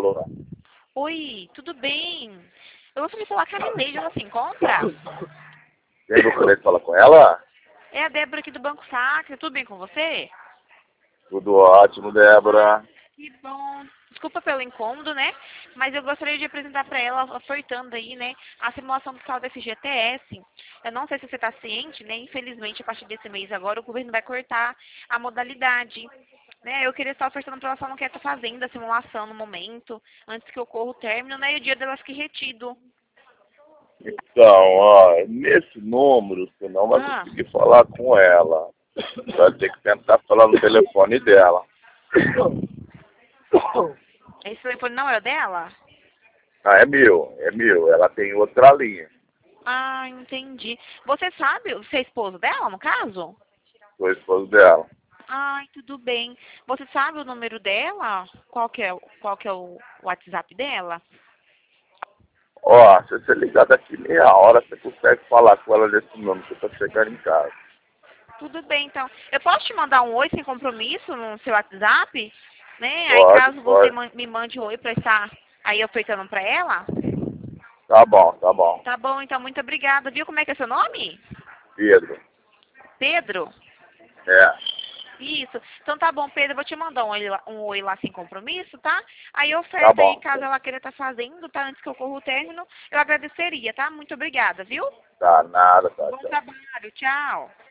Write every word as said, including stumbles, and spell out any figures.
Alô? Oi, tudo bem? Eu gostaria de falar com a Mineide, ela se encontra? Quem gostaria de falar com ela? É a Débora aqui do Banco Sacra, tudo bem com você? Tudo ótimo, Débora. Que bom. Desculpa pelo incômodo, né? Mas eu gostaria de apresentar para ela, ofertando aí, né, a simulação fiscal da F G T S. Eu não sei se você está ciente, né? Infelizmente, a partir desse mês agora, o governo vai cortar a modalidade. Né? Eu queria estar ofertando para ela, só não quer estar fazendo a simulação no momento, antes que ocorra o término, né? E o dia dela fique retido. Então, ó, nesse número você não vai Ah, conseguir falar com ela. Vai ter que tentar falar no telefone dela. esse telefone não é o dela? Ah, é meu, é meu. Ela tem outra linha. Ah, entendi. Você sabe, você é esposo dela, no caso? Sou esposo dela. Ai, tudo bem. Você sabe o número dela? Qual que é, o- qual que é o WhatsApp dela? Ó, se você ligar daqui meia hora, você consegue falar com ela nesse número que tá chegando em casa. Tudo bem, então. Eu posso te mandar um oi sem compromisso no seu WhatsApp? Né? Aí Pode, caso você pode. man- me mande um oi para estar aí ofertando para ela? Tá bom, tá bom. Tá bom, então muito obrigada. Viu como é que é seu nome? Pedro. Pedro? É. Isso. Então tá bom, Pedro, eu vou te mandar um oi lá, um oi lá sem compromisso, tá? Aí Tá oferta aí, bom. caso ela queira estar fazendo, tá? Antes que ocorra o término, eu agradeceria, tá? Muito obrigada, viu? Tá, nada, tá, Bom tchau. trabalho, tchau.